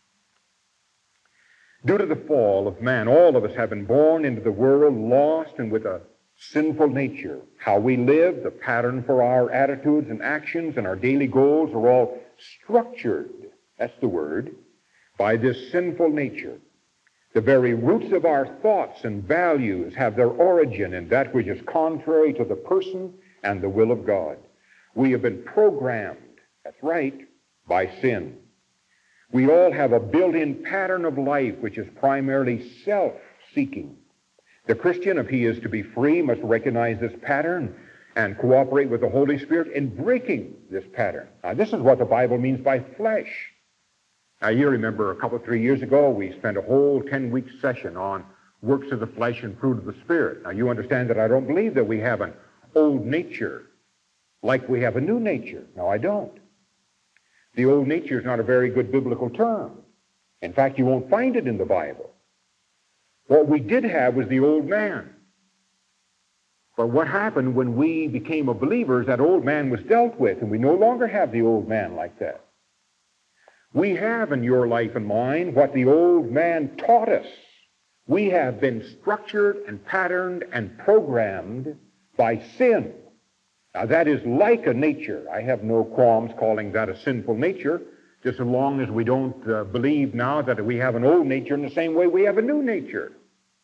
Due to the fall of man, all of us have been born into the world lost and with a sinful nature. How we live, the pattern for our attitudes and actions and our daily goals are all structured, that's the word, by this sinful nature. The very roots of our thoughts and values have their origin in that which is contrary to the person and the will of God. We have been programmed, that's right, by sin. We all have a built-in pattern of life which is primarily self-seeking. The Christian, if he is to be free, must recognize this pattern and cooperate with the Holy Spirit in breaking this pattern. Now, this is what the Bible means by flesh. Now, you remember a couple, three years ago, we spent a whole ten-week session on works of the flesh and fruit of the Spirit. Now, you understand that I don't believe that we have an old nature like we have a new nature. No, I don't. The old nature is not a very good biblical term. In fact, you won't find it in the Bible. What we did have was the old man. But what happened when we became a believers, that old man was dealt with, and we no longer have the old man like that. We have in your life and mine what the old man taught us. We have been structured and patterned and programmed by sin. Now, that is like a nature. I have no qualms calling that a sinful nature, just as long as we don't uh, believe now that we have an old nature in the same way we have a new nature.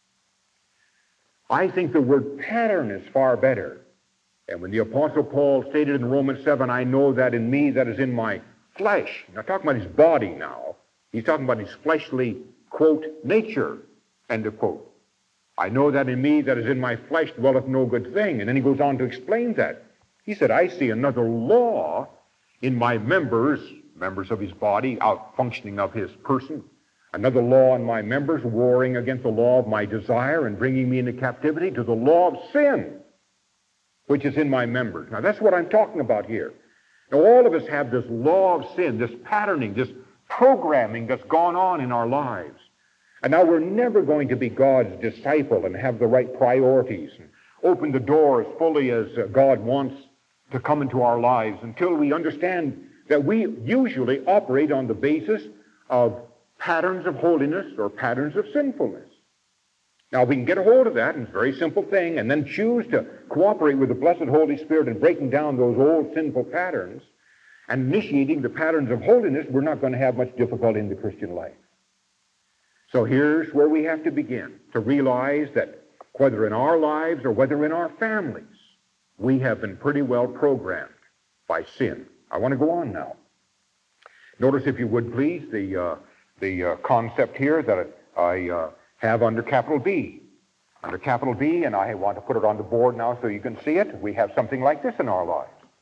I think the word pattern is far better. And when the Apostle Paul stated in Romans seven, I know that in me that is in my flesh. Now, talking about his body now, he's talking about his fleshly, quote, nature, end of quote. I know that in me that is in my flesh dwelleth no good thing. And then he goes on to explain that. He said, I see another law in my members, members of his body, out functioning of his person. Another law in my members, warring against the law of my desire and bringing me into captivity to the law of sin, which is in my members. Now, that's what I'm talking about here. Now, all of us have this law of sin, this patterning, this programming that's gone on in our lives. And now we're never going to be God's disciple and have the right priorities and open the door as fully as uh, God wants to come into our lives until we understand that we usually operate on the basis of patterns of holiness or patterns of sinfulness. Now, we can get a hold of that, and it's a very simple thing, and then choose to cooperate with the blessed Holy Spirit in breaking down those old sinful patterns and initiating the patterns of holiness. We're not going to have much difficulty in the Christian life. So here's where we have to begin, to realize that whether in our lives or whether in our families, we have been pretty well programmed by sin. I want to go on now. Notice, if you would please, the, uh, the uh, concept here that I uh, have under capital B. Under capital B, and I want to put it on the board now so you can see it. We have something like this in our lives.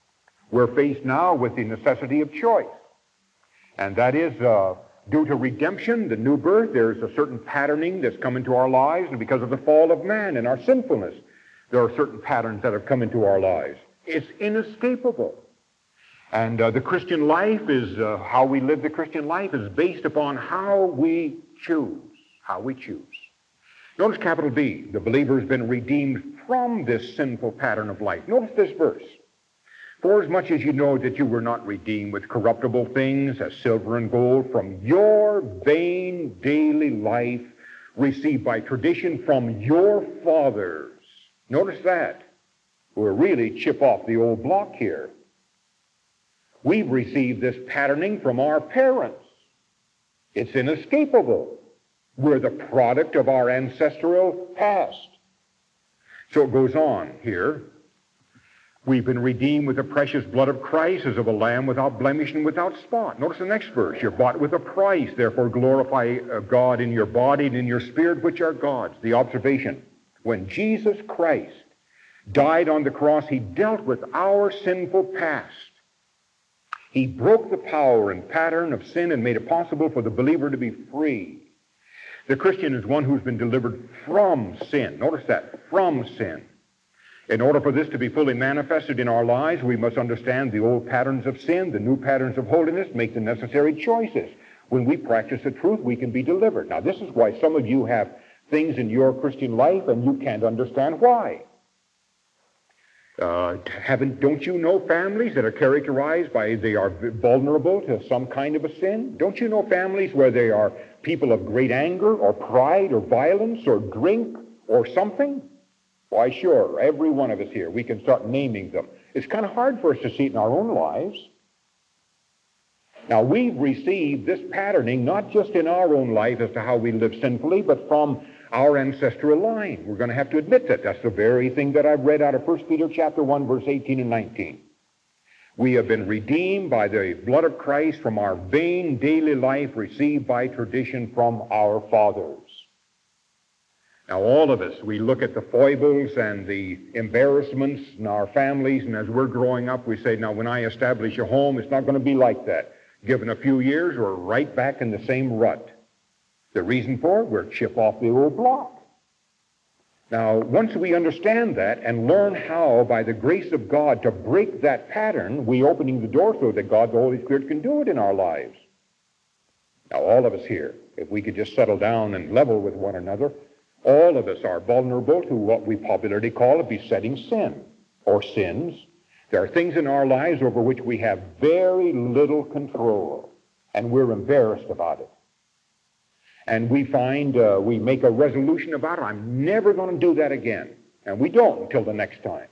We're faced now with the necessity of choice. And that is uh, due to redemption, the new birth, there's a certain patterning that's come into our lives, and because of the fall of man and our sinfulness, there are certain patterns that have come into our lives. It's inescapable. And uh, the Christian life is, uh, how we live the Christian life is based upon how we choose. How we choose. Notice capital B, the believer has been redeemed from this sinful pattern of life. Notice this verse. For as much as you know that you were not redeemed with corruptible things, as silver and gold, from your vain daily life received by tradition from your fathers. Notice that. We're really chip off the old block here. We've received this patterning from our parents. It's inescapable. We're the product of our ancestral past. So it goes on here. We've been redeemed with the precious blood of Christ as of a lamb without blemish and without spot. Notice the next verse. You're bought with a price. Therefore glorify God in your body and in your spirit, which are God's. The observation. When Jesus Christ died on the cross, he dealt with our sinful past. He broke the power and pattern of sin and made it possible for the believer to be free. The Christian is one who's been delivered from sin. Notice that, from sin. In order for this to be fully manifested in our lives, we must understand the old patterns of sin, the new patterns of holiness, make the necessary choices. When we practice the truth, we can be delivered. Now, this is why some of you have things in your Christian life and you can't understand why. Uh, haven't, don't you know families that are characterized by they are vulnerable to some kind of a sin? Don't you know families where they are people of great anger or pride or violence or drink or something? Why, sure, every one of us here, we can start naming them. It's kind of hard for us to see it in our own lives. Now, we've received this patterning not just in our own life as to how we live sinfully, but from our ancestral line. We're going to have to admit that. That's the very thing that I've read out of First Peter chapter one, verse eighteen and nineteen. We have been redeemed by the blood of Christ from our vain daily life received by tradition from our fathers. Now, all of us, we look at the foibles and the embarrassments in our families, and as we're growing up, we say, now, when I establish a home, it's not going to be like that. Given a few years, we're right back in the same rut. The reason for it, we're chip off the old block. Now, once we understand that and learn how, by the grace of God, to break that pattern, we're opening the door so that God, the Holy Spirit, can do it in our lives. Now, all of us here, if we could just settle down and level with one another, all of us are vulnerable to what we popularly call a besetting sin, or sins. There are things in our lives over which we have very little control, and we're embarrassed about it. And we find, uh, we make a resolution about it, I'm never going to do that again. And we don't until the next time.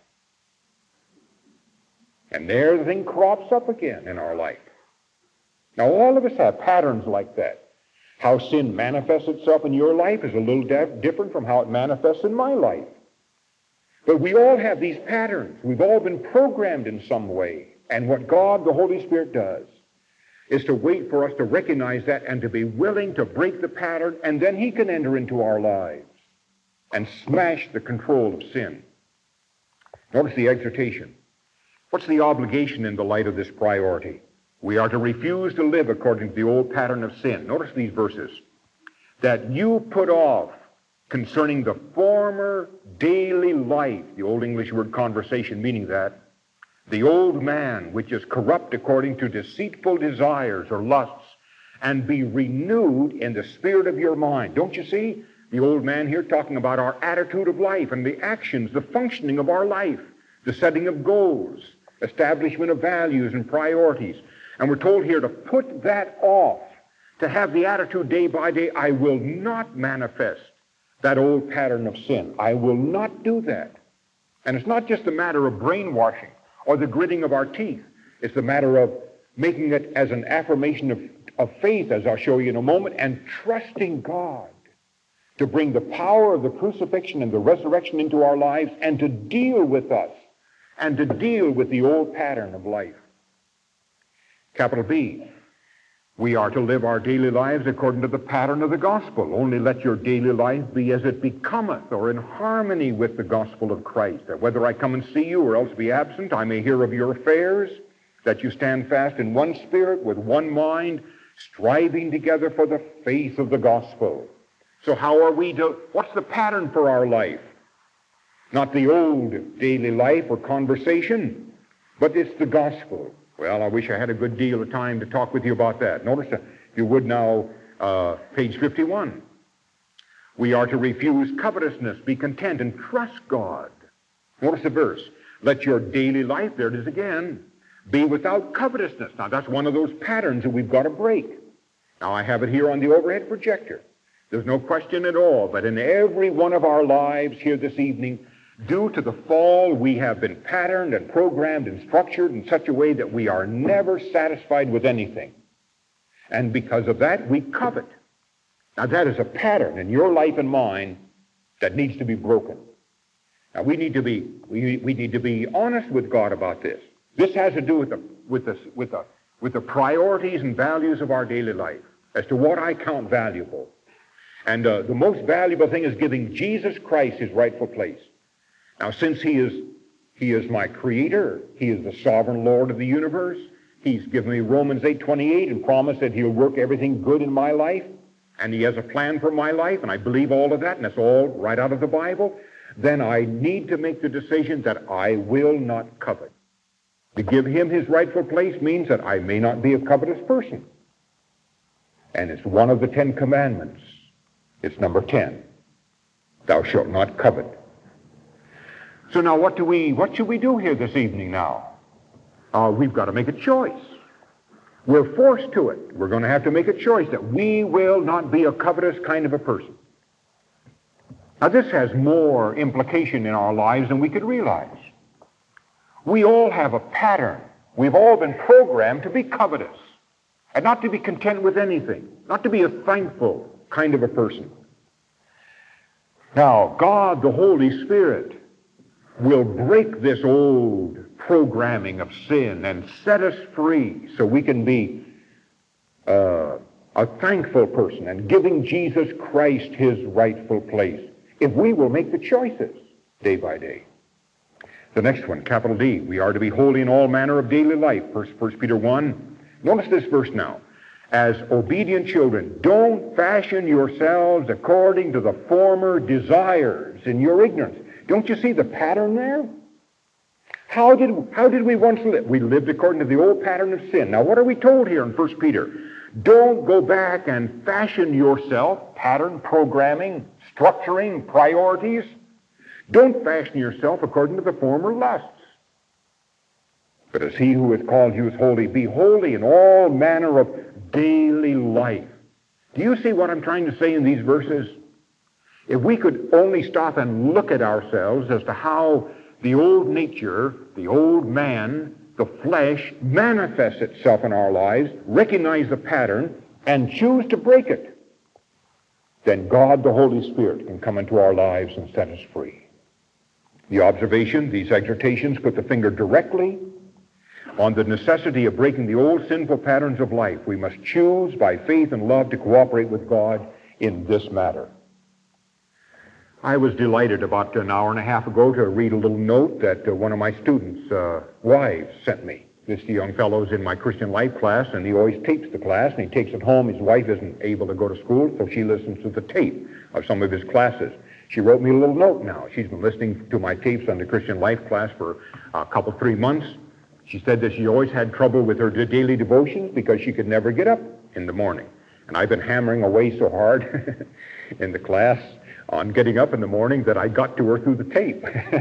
And there the thing crops up again in our life. Now, all of us have patterns like that. How sin manifests itself in your life is a little dif- different from how it manifests in my life. But we all have these patterns. We've all been programmed in some way. And what God, the Holy Spirit, does is to wait for us to recognize that and to be willing to break the pattern, and then he can enter into our lives and smash the control of sin. Notice the exhortation. What's the obligation in the light of this priority? We are to refuse to live according to the old pattern of sin. Notice these verses. That you put off concerning the former daily life, the Old English word conversation meaning that, the old man which is corrupt according to deceitful desires or lusts, and be renewed in the spirit of your mind. Don't you see? The old man here talking about our attitude of life and the actions, the functioning of our life, the setting of goals, establishment of values and priorities. And we're told here to put that off, to have the attitude day by day, I will not manifest that old pattern of sin. I will not do that. And it's not just a matter of brainwashing or the gritting of our teeth. It's a matter of making it as an affirmation of, of faith, as I'll show you in a moment, and trusting God to bring the power of the crucifixion and the resurrection into our lives and to deal with us and to deal with the old pattern of life. Capital B, we are to live our daily lives according to the pattern of the gospel. Only let your daily life be as it becometh, or in harmony with the gospel of Christ. That whether I come and see you or else be absent, I may hear of your affairs, that you stand fast in one spirit, with one mind, striving together for the faith of the gospel. So how are we to, what's the pattern for our life? Not the old daily life or conversation, but it's the gospel. Well, I wish I had a good deal of time to talk with you about that. Notice, that, if you would now, uh, page fifty-one. We are to refuse covetousness, be content, and trust God. Notice the verse. Let your daily life, there it is again, be without covetousness. Now, that's one of those patterns that we've got to break. Now, I have it here on the overhead projector. There's no question at all that in every one of our lives here this evening, due to the fall, we have been patterned and programmed and structured in such a way that we are never satisfied with anything. And because of that, we covet. Now, that is a pattern in your life and mine that needs to be broken. Now, we need to be, we, we need to be honest with God about this. This has to do with the, with, the, with, the, with the priorities and values of our daily life, as to what I count valuable. And uh, the most valuable thing is giving Jesus Christ his rightful place. Now, since he is, he is my creator, he is the sovereign Lord of the universe, he's given me Romans eight twenty-eight and promised that he'll work everything good in my life, and he has a plan for my life, and I believe all of that, and it's all right out of the Bible, then I need to make the decision that I will not covet. To give him his rightful place means that I may not be a covetous person. And it's one of the Ten Commandments. It's number ten. Thou shalt not covet. So now what do we, what should we do here this evening now? Uh, we've got to make a choice. We're forced to it. We're going to have to make a choice that we will not be a covetous kind of a person. Now, this has more implication in our lives than we could realize. We all have a pattern. We've all been programmed to be covetous and not to be content with anything, not to be a thankful kind of a person. Now, God, the Holy Spirit, will break this old programming of sin and set us free so we can be uh, a thankful person and giving Jesus Christ his rightful place if we will make the choices day by day. The next one, capital D, we are to be holy in all manner of daily life. First Peter one. Notice this verse now. As obedient children, don't fashion yourselves according to the former desires in your ignorance. Don't you see the pattern there? How did, how did we once live? We lived according to the old pattern of sin. Now, what are we told here in First Peter? Don't go back and fashion yourself, pattern, programming, structuring, priorities. Don't fashion yourself according to the former lusts. But as he who has called you is holy, be holy in all manner of daily life. Do you see what I'm trying to say in these verses? If we could only stop and look at ourselves as to how the old nature, the old man, the flesh manifests itself in our lives, recognize the pattern, and choose to break it, then God, the Holy Spirit, can come into our lives and set us free. The observation, these exhortations put the finger directly on the necessity of breaking the old sinful patterns of life. We must choose by faith and love to cooperate with God in this matter. I was delighted about an hour and a half ago to read a little note that uh, one of my students' uh, wives sent me. This young fellow's in my Christian life class, and he always tapes the class, and he takes it home. His wife isn't able to go to school, so she listens to the tape of some of his classes. She wrote me a little note now. She's been listening to my tapes on the Christian life class for a couple, three months. She said that she always had trouble with her daily devotions because she could never get up in the morning. And I've been hammering away so hard in the class on getting up in the morning that I got to her through the tape.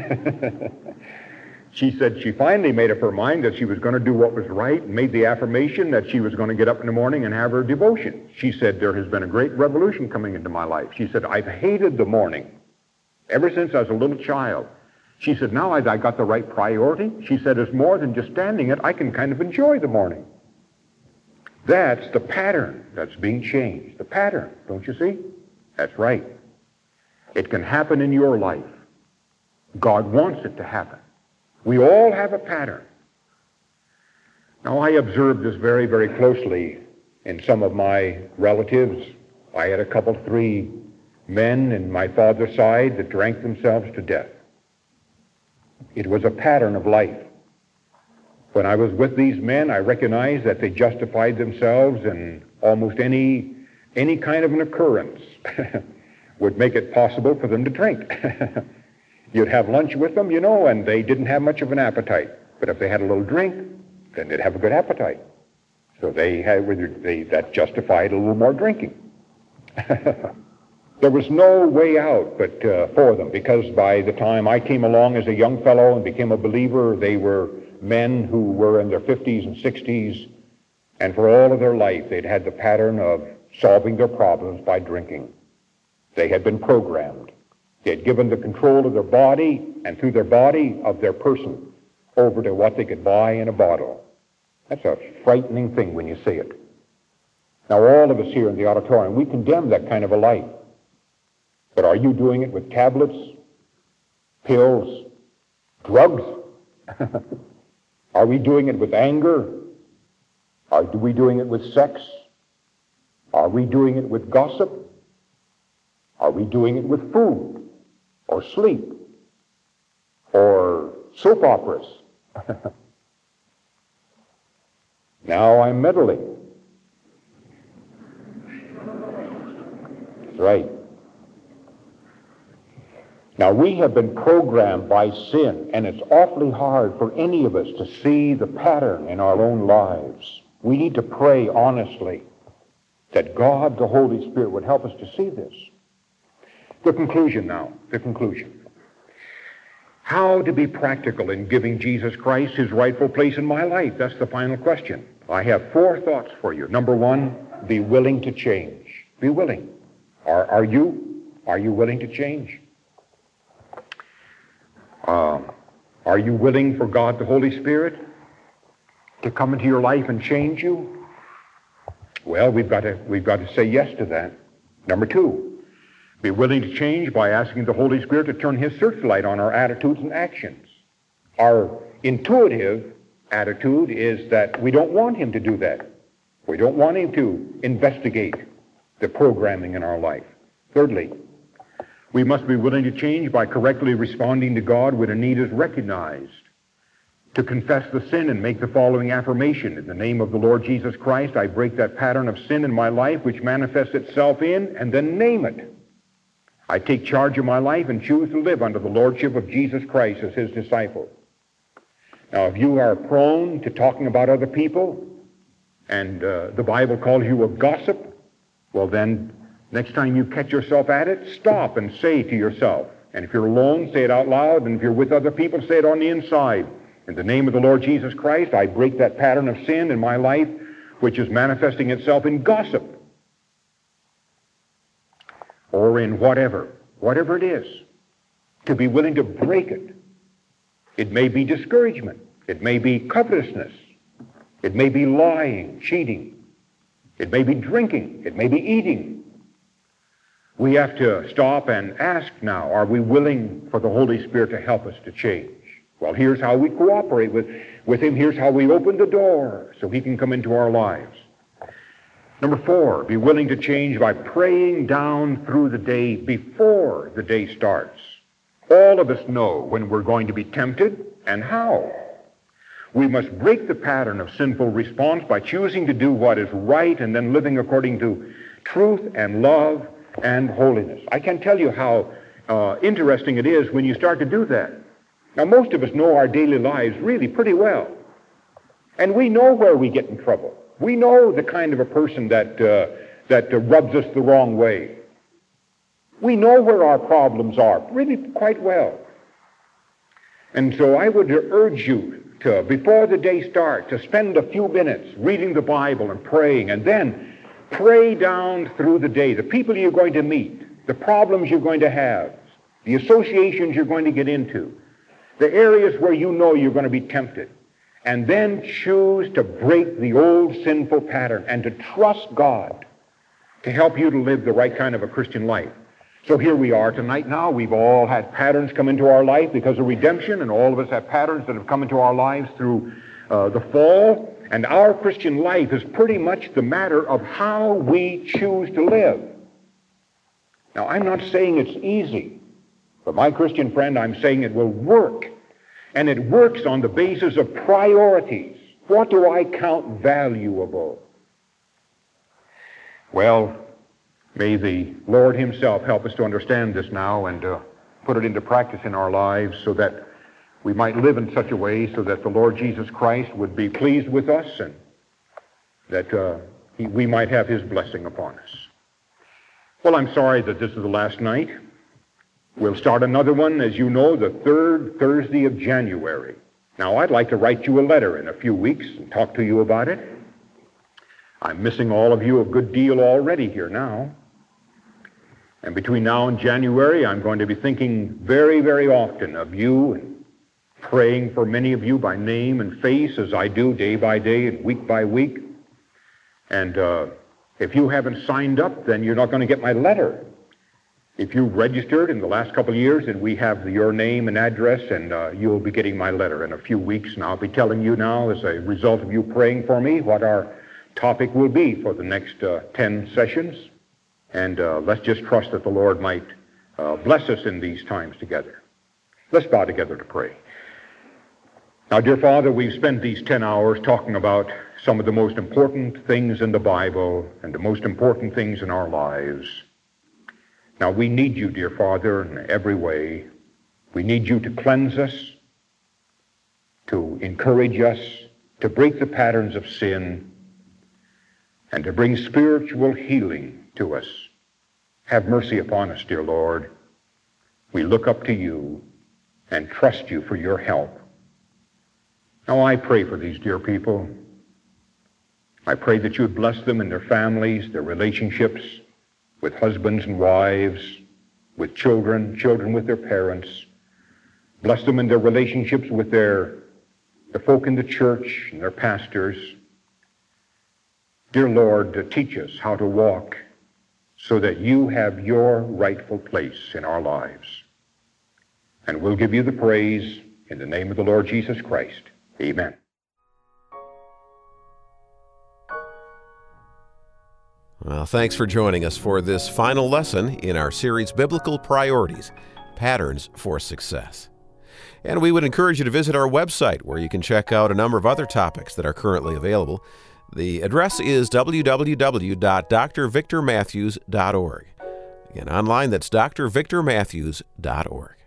She said she finally made up her mind that she was going to do what was right and made the affirmation that she was going to get up in the morning and have her devotion. She said, there has been a great revolution coming into my life. She said, I've hated the morning ever since I was a little child. She said, now I, I got the right priority. She said, it's more than just standing it. I can kind of enjoy the morning. That's the pattern that's being changed. The pattern, don't you see? That's right. It can happen in your life. God wants it to happen. We all have a pattern. Now, I observed this very, very closely in some of my relatives. I had a couple, three men in my father's side that drank themselves to death. It was a pattern of life. When I was with these men, I recognized that they justified themselves in almost any, any kind of an occurrence would make it possible for them to drink. You'd have lunch with them, you know, and they didn't have much of an appetite. But if they had a little drink, then they'd have a good appetite. So they had, they, that justified a little more drinking. There was no way out but uh, for them, because by the time I came along as a young fellow and became a believer, they were men who were in their fifties and sixties, and for all of their life they'd had the pattern of solving their problems by drinking. They had been programmed. They had given the control of their body, and through their body, of their person, over to what they could buy in a bottle. That's a frightening thing when you see it. Now, all of us here in the auditorium, we condemn that kind of a life. But are you doing it with tablets, pills, drugs? Are we doing it with anger? Are we doing it with sex? Are we doing it with gossip? Are we doing it with food or sleep or soap operas? Now I'm meddling. That's right. Now, we have been programmed by sin, and it's awfully hard for any of us to see the pattern in our own lives. We need to pray honestly that God, the Holy Spirit, would help us to see this. The conclusion now, the conclusion. How to be practical in giving Jesus Christ his rightful place in my life? That's the final question. I have four thoughts for you. Number one, be willing to change. Be willing. Are, are you? Are you willing to change? Uh, are you willing for God, the Holy Spirit, to come into your life and change you? Well, we've got to, we've got to say yes to that. Number two, be willing to change by asking the Holy Spirit to turn his searchlight on our attitudes and actions. Our intuitive attitude is that we don't want him to do that. We don't want him to investigate the programming in our life. Thirdly, we must be willing to change by correctly responding to God when a need is recognized, to confess the sin and make the following affirmation. In the name of the Lord Jesus Christ, I break that pattern of sin in my life which manifests itself in, and then name it. I take charge of my life and choose to live under the lordship of Jesus Christ as his disciple. Now, if you are prone to talking about other people, and uh, the Bible calls you a gossip, well then, next time you catch yourself at it, stop and say to yourself. And if you're alone, say it out loud. And if you're with other people, say it on the inside. In the name of the Lord Jesus Christ, I break that pattern of sin in my life, which is manifesting itself in gossip. Or in whatever, whatever it is. To be willing to break it. It may be discouragement. It may be covetousness. It may be lying, cheating. It may be drinking. It may be eating. We have to stop and ask now, are we willing for the Holy Spirit to help us to change? Well, here's how we cooperate with, with him. Here's how we open the door so he can come into our lives. Number four, be willing to change by praying down through the day before the day starts. All of us know when we're going to be tempted and how. We must break the pattern of sinful response by choosing to do what is right and then living according to truth and love and holiness. I can tell you how uh, interesting it is when you start to do that. Now, most of us know our daily lives really pretty well. And we know where we get in trouble. We know the kind of a person that, uh, that uh, rubs us the wrong way. We know where our problems are really quite well. And so I would urge you to, before the day starts, to spend a few minutes reading the Bible and praying, and then pray down through the day. The people you're going to meet, the problems you're going to have, the associations you're going to get into, the areas where you know you're going to be tempted, and then choose to break the old sinful pattern and to trust God to help you to live the right kind of a Christian life. So here we are tonight now. We've all had patterns come into our life because of redemption, and all of us have patterns that have come into our lives through uh, the fall. And our Christian life is pretty much the matter of how we choose to live. Now, I'm not saying it's easy, but my Christian friend, I'm saying it will work And it works on the basis of priorities. What do I count valuable? Well, may the Lord himself help us to understand this now and uh, put it into practice in our lives so that we might live in such a way so that the Lord Jesus Christ would be pleased with us and that uh, he, we might have his blessing upon us. Well, I'm sorry that this is the last night. We'll start another one, as you know, the third Thursday of January. Now, I'd like to write you a letter in a few weeks and talk to you about it. I'm missing all of you a good deal already here now. And between now and January, I'm going to be thinking very, very often of you and praying for many of you by name and face as I do day by day and week by week. And uh, if you haven't signed up, then you're not going to get my letter. If you registered in the last couple of years, then we have your name and address, and uh, you'll be getting my letter in a few weeks. And I'll be telling you now, as a result of you praying for me, what our topic will be for the next uh, ten sessions. And uh, let's just trust that the Lord might uh, bless us in these times together. Let's bow together to pray. Now, dear Father, we've spent these ten hours talking about some of the most important things in the Bible and the most important things in our lives. Now, we need you, dear Father, in every way. We need you to cleanse us, to encourage us, to break the patterns of sin, and to bring spiritual healing to us. Have mercy upon us, dear Lord. We look up to you and trust you for your help. Now, I pray for these dear people. I pray that you would bless them in their families, their relationships, with husbands and wives, with children, children with their parents. Bless them in their relationships with their the folk in the church and their pastors. Dear Lord, uh, teach us how to walk so that you have your rightful place in our lives. And we'll give you the praise in the name of the Lord Jesus Christ. Amen. Well, thanks for joining us for this final lesson in our series, Biblical Priorities, Patterns for Success. And we would encourage you to visit our website where you can check out a number of other topics that are currently available. The address is w w w dot d r victor matthews dot org. Again, online, that's d r victor matthews dot org.